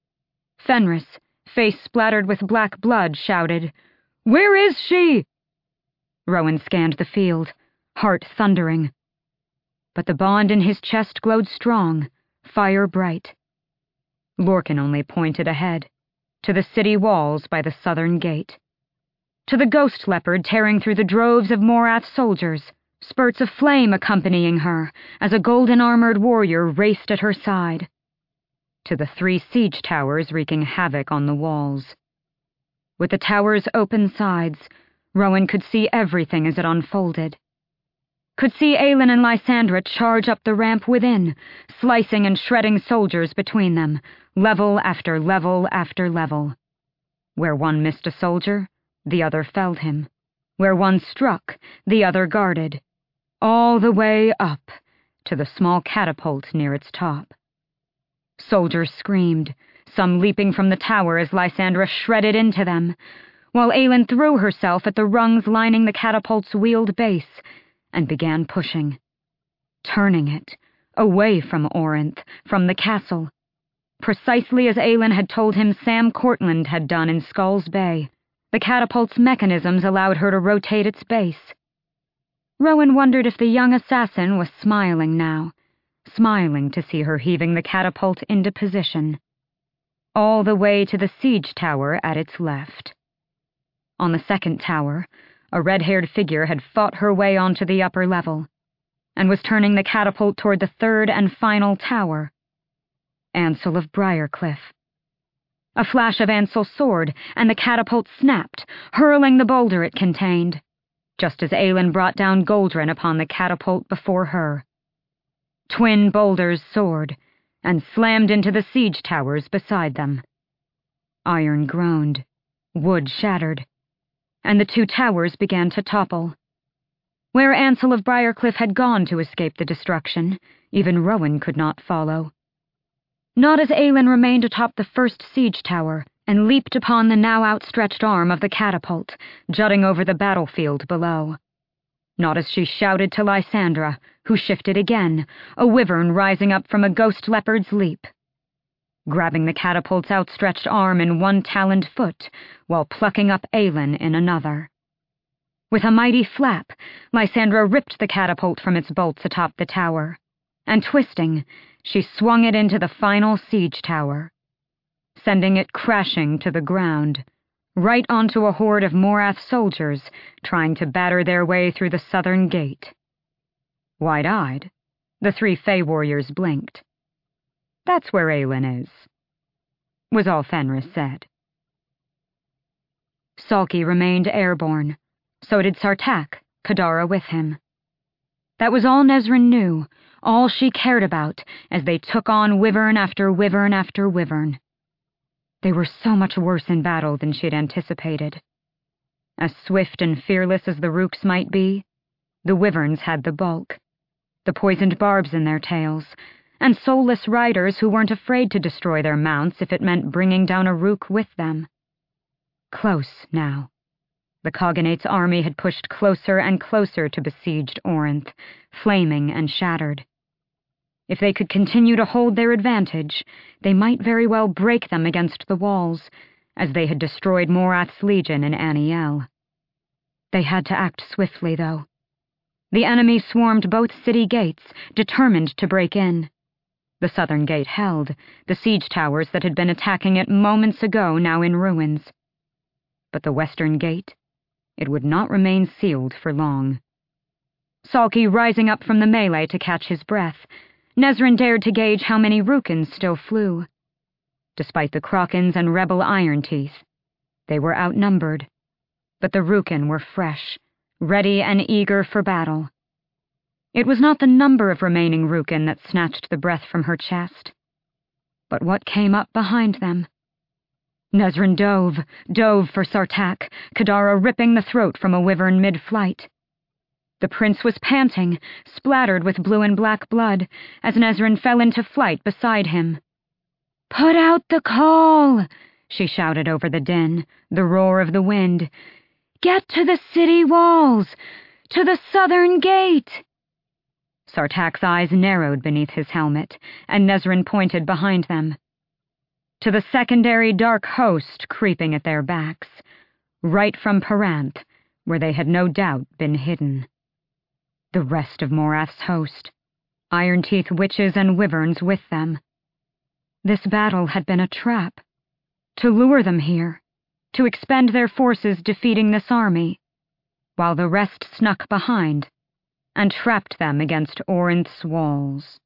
Fenris, face splattered with black blood, shouted, "Where is she?" Rowan scanned the field, heart thundering. But the bond in his chest glowed strong, fire bright. Lorcan only pointed ahead, to the city walls by the southern gate. To the ghost leopard tearing through the droves of Morath soldiers, spurts of flame accompanying her as a golden-armored warrior raced at her side. To the 3 siege towers wreaking havoc on the walls. With the towers' open sides, Rowan could see everything as it unfolded. Could see Aelin and Lysandra charge up the ramp within, slicing and shredding soldiers between them, level after level after level. Where one missed a soldier, the other felled him. Where one struck, the other guarded. All the way up to the small catapult near its top. Soldiers screamed, some leaping from the tower as Lysandra shredded into them, while Aelin threw herself at the rungs lining the catapult's wheeled base and began pushing, turning it, away from Orinth, from the castle, precisely as Aelin had told him Sam Cortland had done in Skulls Bay. The catapult's mechanisms allowed her to rotate its base. Rowan wondered if the young assassin was smiling now, smiling to see her heaving the catapult into position, all the way to the siege tower at its left. On the second tower, a red-haired figure had fought her way onto the upper level, and was turning the catapult toward the third and final tower, Ansel of Briarcliff. A flash of Ansel's sword, and the catapult snapped, hurling the boulder it contained, just as Aelin brought down Goldrin upon the catapult before her. Twin boulders soared, and slammed into the siege towers beside them. Iron groaned, wood shattered, and the two towers began to topple. Where Ansel of Briarcliff had gone to escape the destruction, even Rowan could not follow. Not as Aelin remained atop the first siege tower and leaped upon the now outstretched arm of the catapult, jutting over the battlefield below. Not as she shouted to Lysandra, who shifted again, a wyvern rising up from a ghost leopard's leap, grabbing the catapult's outstretched arm in one taloned foot while plucking up Aelin in another. With a mighty flap, Lysandra ripped the catapult from its bolts atop the tower, and twisting, she swung it into the final siege tower, sending it crashing to the ground, right onto a horde of Morath soldiers trying to batter their way through the southern gate. Wide-eyed, the three Fey warriors blinked. "That's where Aelin is," was all Fenris said. Salki remained airborne, so did Sartaq, Kadara with him. That was all Nesryn knew, all she cared about as they took on wyvern after wyvern after wyvern. They were so much worse in battle than she'd anticipated. As swift and fearless as the Rooks might be, the wyverns had the bulk, the poisoned barbs in their tails, and soulless riders who weren't afraid to destroy their mounts if it meant bringing down a Rook with them. Close now. The Coganate's army had pushed closer and closer to besieged Orinth, flaming and shattered. If they could continue to hold their advantage, they might very well break them against the walls, as they had destroyed Morath's legion in Aniel. They had to act swiftly, though. The enemy swarmed both city gates, determined to break in. The southern gate held, the siege towers that had been attacking it moments ago now in ruins. But the western gate, it would not remain sealed for long. Salki rising up from the melee to catch his breath, Nesryn dared to gauge how many Rookins still flew. Despite the Krokins and rebel Iron Teeth, they were outnumbered, but the Rookin were fresh, ready and eager for battle. It was not the number of remaining Rookin that snatched the breath from her chest, but what came up behind them. Nesryn dove for Sartaq, Kadara ripping the throat from a wyvern mid-flight. The prince was panting, splattered with blue and black blood, as Nesryn fell into flight beside him. "Put out the call!" she shouted over the din, the roar of the wind. "Get to the city walls! To the southern gate!" Sartaq's eyes narrowed beneath his helmet, and Nesryn pointed behind them. To the secondary dark host creeping at their backs, right from Paranth, where they had no doubt been hidden. The rest of Morath's host, Iron Teeth witches and wyverns with them. This battle had been a trap, to lure them here, to expend their forces defeating this army, while the rest snuck behind and trapped them against Orinth's walls.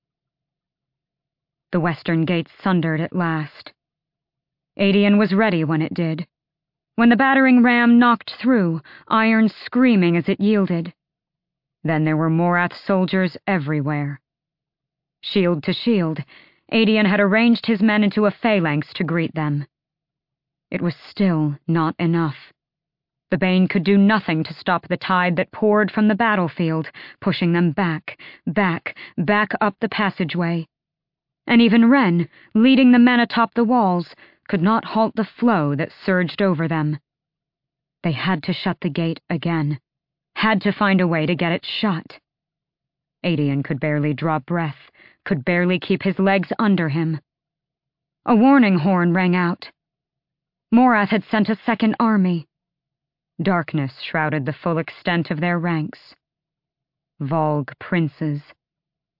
The western gate sundered at last. Aedion was ready when it did, when the battering ram knocked through, iron screaming as it yielded. Then there were Morath soldiers everywhere. Shield to shield, Aedion had arranged his men into a phalanx to greet them. It was still not enough. The Bane could do nothing to stop the tide that poured from the battlefield, pushing them back up the passageway. And even Ren, leading the men atop the walls, could not halt the flow that surged over them. They had to shut the gate again, had to find a way to get it shut. Aedion could barely draw breath, could barely keep his legs under him. A warning horn rang out. Morath had sent a second army. Darkness shrouded the full extent of their ranks. Volg princes,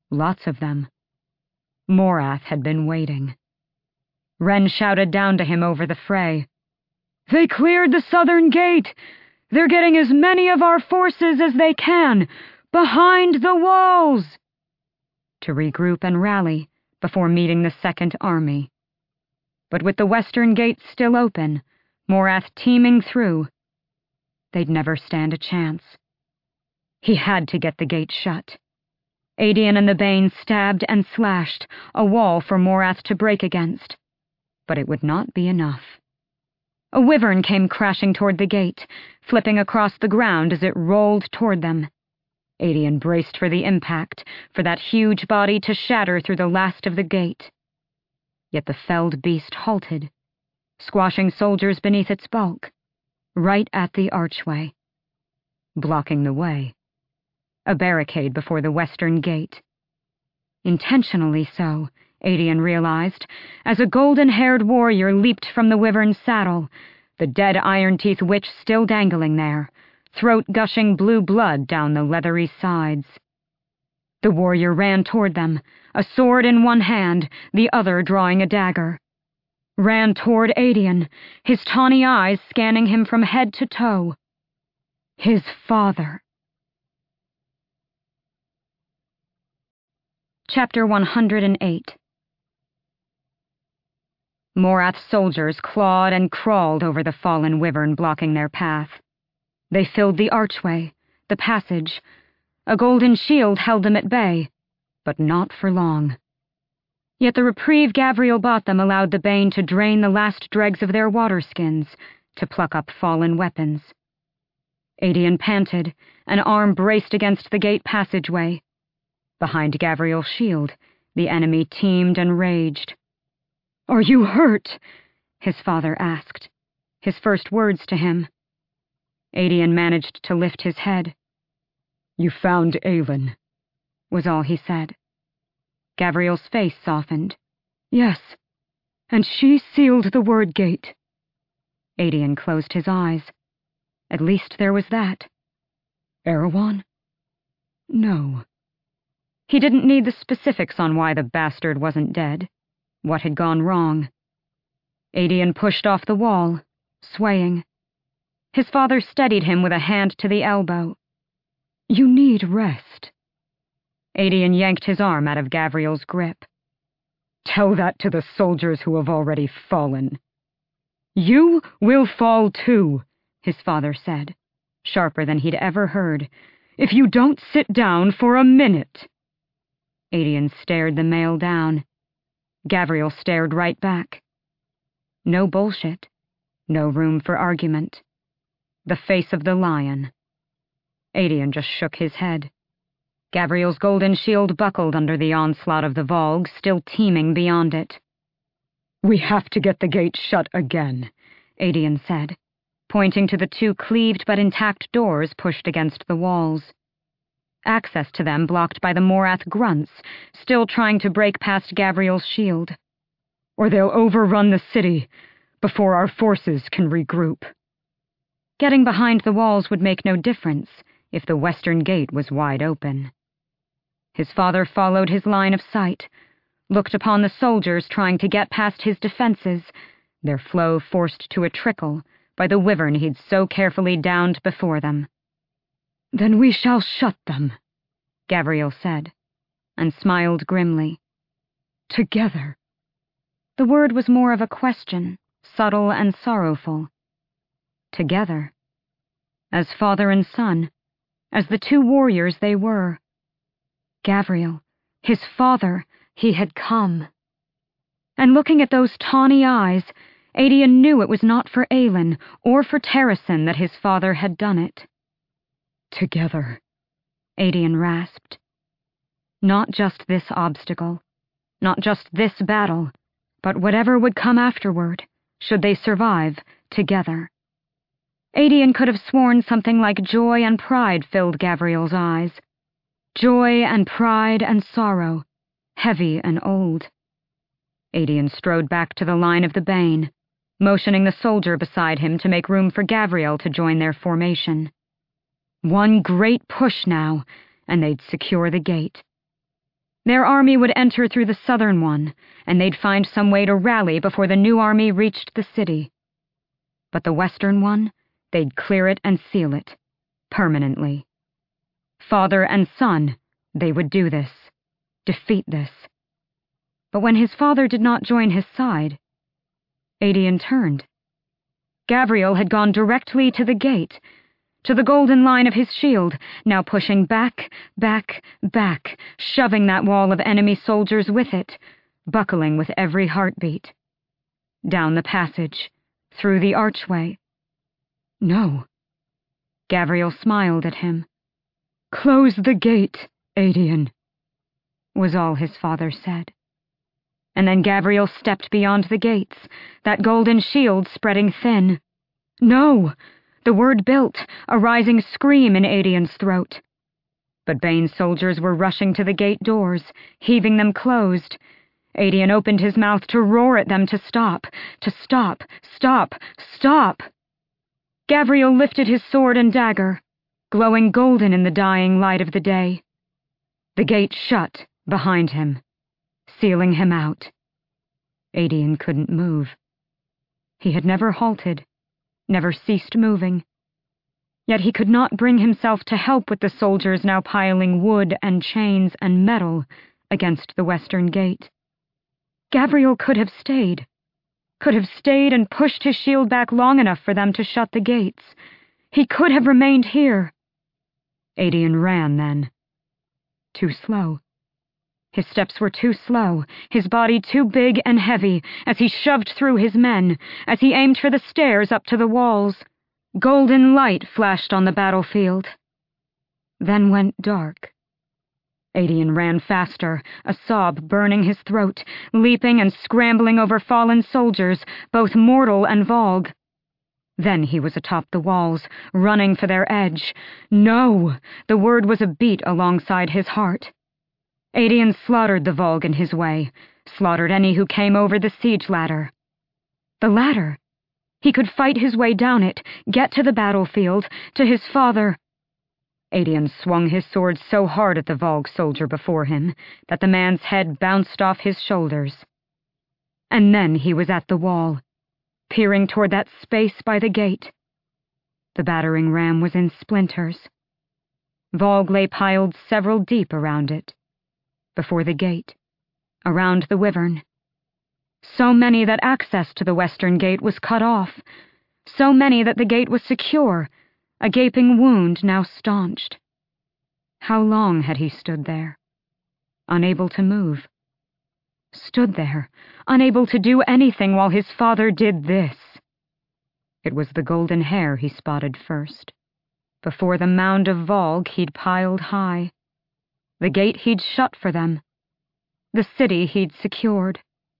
Lots of them. Morath had been waiting. Ren shouted down to him over the fray. "They cleared the southern gate! They're getting as many of our forces as they can! Behind the walls!" To regroup and rally before meeting the Second Army. But with the western gate still open, Morath teeming through, they'd never stand a chance. He had to get the gate shut. Adian and the Bane stabbed and slashed, a wall for Morath to break against. But it would not be enough. A wyvern came crashing toward the gate, flipping across the ground as it rolled toward them. Adian braced for the impact, for that huge body to shatter through the last of the gate. Yet the felled beast halted, squashing soldiers beneath its bulk, right at the archway. Blocking the way. A barricade before the western gate. Intentionally so, Adian realized, as a golden-haired warrior leaped from the wyvern's saddle, the dead Iron Teeth witch still dangling there, throat gushing blue blood down the leathery sides. The warrior ran toward them, a sword in one hand, the other drawing a dagger. Ran toward Adian, his tawny eyes scanning him from head to toe. His father. Chapter 108. Morath's soldiers clawed and crawled over the fallen wyvern blocking their path. They filled the archway, the passage. A golden shield held them at bay, but not for long. Yet the reprieve Gavriel bought them allowed the Bane to drain the last dregs of their water skins, to pluck up fallen weapons. Adian panted, an arm braced against the gate passageway. Behind Gavriel's shield, the enemy teemed and raged. "Are you hurt?" his father asked, his first words to him. Adian managed to lift his head. "You found Aylin," was all he said. Gavriel's face softened. "Yes, and she sealed the word gate." Adian closed his eyes. At least there was that. "Erewhon?" "No." He didn't need the specifics on why the bastard wasn't dead, what had gone wrong. Adian pushed off the wall, swaying. His father steadied him with a hand to the elbow. "You need rest." Adian yanked his arm out of Gavriel's grip. "Tell that to the soldiers who have already fallen." "You will fall too," his father said, sharper than he'd ever heard, "if you don't sit down for a minute." Adian stared the male down. Gavriel stared right back. No bullshit. No room for argument. The face of the lion. Adian just shook his head. Gavriel's golden shield buckled under the onslaught of the Volg, still teeming beyond it. "We have to get the gate shut again," Adian said, pointing to the two cleaved but intact doors pushed against the walls. Access to them blocked by the Morath grunts, still trying to break past Gavriel's shield. "Or they'll overrun the city before our forces can regroup." Getting behind the walls would make no difference if the western gate was wide open. His father followed his line of sight, looked upon the soldiers trying to get past his defenses, their flow forced to a trickle by the wyvern he'd so carefully downed before them. "Then we shall shut them," Gavriel said, and smiled grimly. "Together." The word was more of a question, subtle and sorrowful. Together. As father and son, as the two warriors they were. Gavriel, his father, he had come. And looking at those tawny eyes, Adian knew it was not for Aylin or for Terrasen that his father had done it. "Together," Adian rasped. Not just this obstacle, not just this battle, but whatever would come afterward, should they survive, together. Adian could have sworn something like joy and pride filled Gavriel's eyes. Joy and pride and sorrow, heavy and old. Adian strode back to the line of the Bane, motioning the soldier beside him to make room for Gavriel to join their formation. One great push now, and they'd secure the gate. Their army would enter through the southern one, and they'd find some way to rally before the new army reached the city. But the western one, they'd clear it and seal it, permanently. Father and son, they would do this, defeat this. But when his father did not join his side, Aedion turned. Gavriel had gone directly to the gate, to the golden line of his shield, now pushing back, shoving that wall of enemy soldiers with it, buckling with every heartbeat. Down the passage, through the archway. No. Gavriel smiled at him. "Close the gate, Aedion," was all his father said. And then Gavriel stepped beyond the gates, that golden shield spreading thin. No! The word built, a rising scream in Aedion's throat. But Bane's soldiers were rushing to the gate doors, heaving them closed. Aedion opened his mouth to roar at them to stop, stop. Gavriel lifted his sword and dagger, glowing golden in the dying light of the day. The gate shut behind him, sealing him out. Aedion couldn't move. He had never halted, never ceased moving. Yet he could not bring himself to help with the soldiers now piling wood and chains and metal against the western gate. Gavriel could have stayed and pushed his shield back long enough for them to shut the gates. He could have remained here. Aedion ran then. Too slow. His steps were too slow, his body too big and heavy, as he shoved through his men, as he aimed for the stairs up to the walls. Golden light flashed on the battlefield. Then went dark. Aedion ran faster, a sob burning his throat, leaping and scrambling over fallen soldiers, both mortal and Vogue. Then he was atop the walls, running for their edge. No! The word was a beat alongside his heart. Aedion slaughtered the Vogue in his way, slaughtered any who came over the siege ladder. The ladder! He could fight his way down it, get to the battlefield, to his father. Aedion swung his sword so hard at the Vogue soldier before him that the man's head bounced off his shoulders. And then he was at the wall, peering toward that space by the gate. The battering ram was in splinters. Vogue lay piled several deep around it, before the gate, around the wyvern. So many that access to the western gate was cut off, so many that the gate was secure, a gaping wound now staunched. How long had he stood there, unable to move? Stood there, unable to do anything while his father did this. It was the golden hair he spotted first, before the mound of Vogue he'd piled high. The gate he'd shut for them. The city he'd secured.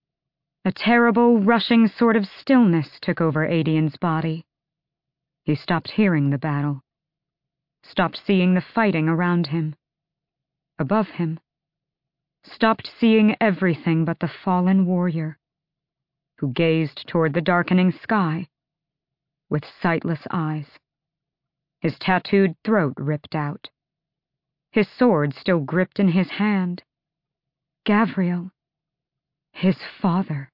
A terrible, rushing sort of stillness took over Aedion's body. He stopped hearing the battle. Stopped seeing the fighting around him. Above him. Stopped seeing everything but the fallen warrior, who gazed toward the darkening sky with sightless eyes. His tattooed throat ripped out. His sword still gripped in his hand. Gavriel, his father.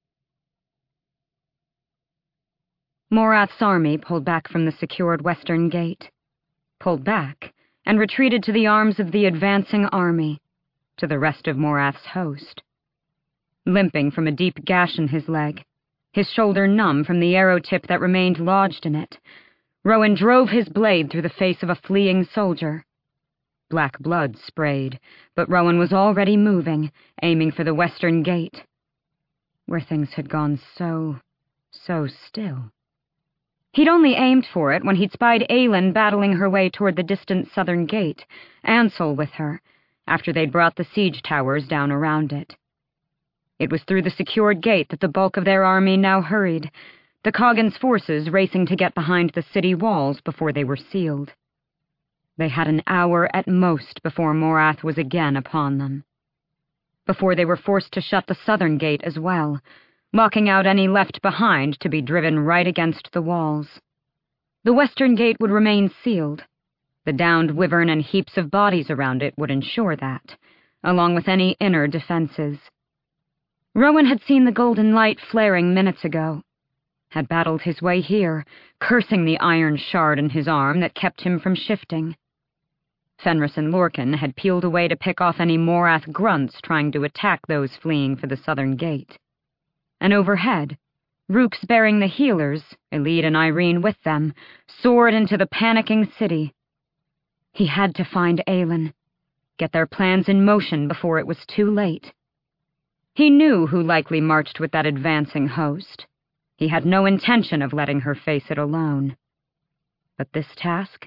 Morath's army pulled back from the secured western gate, pulled back and retreated to the arms of the advancing army, to the rest of Morath's host. Limping from a deep gash in his leg, his shoulder numb from the arrow tip that remained lodged in it, Rowan drove his blade through the face of a fleeing soldier. Black blood sprayed, but Rowan was already moving, aiming for the western gate, where things had gone so still. He'd only aimed for it when he'd spied Aelin battling her way toward the distant southern gate, Ansel with her, after they'd brought the siege towers down around it. It was through the secured gate that the bulk of their army now hurried, the Coggan's forces racing to get behind the city walls before they were sealed. They had an hour at most before Morath was again upon them. Before they were forced to shut the southern gate as well, locking out any left behind to be driven right against the walls. The western gate would remain sealed. The downed wyvern and heaps of bodies around it would ensure that, along with any inner defenses. Rowan had seen the golden light flaring minutes ago, had battled his way here, cursing the iron shard in his arm that kept him from shifting. Fenris and Lorcan had peeled away to pick off any Morath grunts trying to attack those fleeing for the southern gate. And overhead, Rooks bearing the healers, Elide and Irene with them, soared into the panicking city. He had to find Aelin, get their plans in motion before it was too late. He knew who likely marched with that advancing host. He had no intention of letting her face it alone. But this task?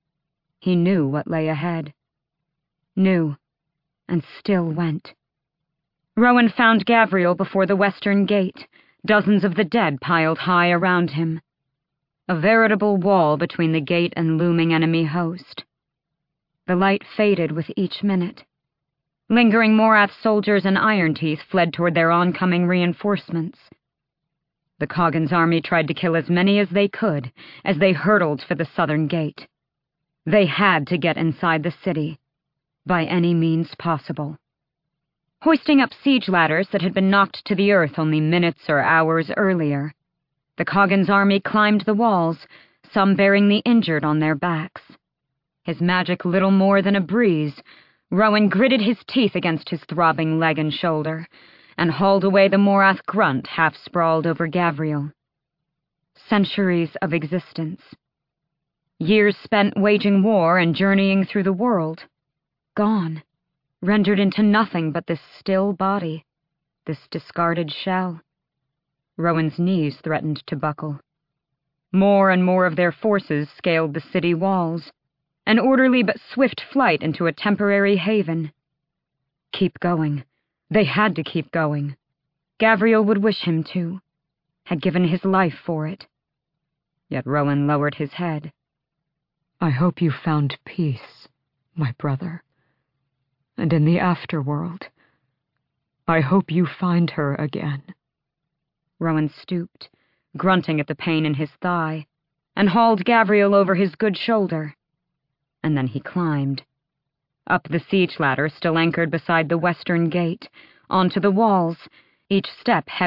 He knew what lay ahead. Knew, and still went. Rowan found Gavriel before the western gate, dozens of the dead piled high around him. A veritable wall between the gate and looming enemy host. The light faded with each minute. Lingering Morath soldiers and Iron Teeth fled toward their oncoming reinforcements. The Coggins army tried to kill as many as they could as they hurtled for the southern gate. They had to get inside the city, by any means possible. Hoisting up siege ladders that had been knocked to the earth only minutes or hours earlier, the Coggins army climbed the walls, some bearing the injured on their backs. His magic little more than a breeze, Rowan gritted his teeth against his throbbing leg and shoulder, and hauled away the Morath grunt half-sprawled over Gavriel. Centuries of existence. Years spent waging war and journeying through the world. Gone, rendered into nothing but this still body, this discarded shell. Rowan's knees threatened to buckle. More and more of their forces scaled the city walls, an orderly but swift flight into a temporary haven. Keep going. They had to keep going. Gavriel would wish him to, had given his life for it. Yet Rowan lowered his head. I hope you found peace, my brother. And in the afterworld, I hope you find her again. Rowan stooped, grunting at the pain in his thigh, and hauled Gavriel over his good shoulder. And then he climbed. Up the siege ladder still anchored beside the western gate, onto the walls, each step heavy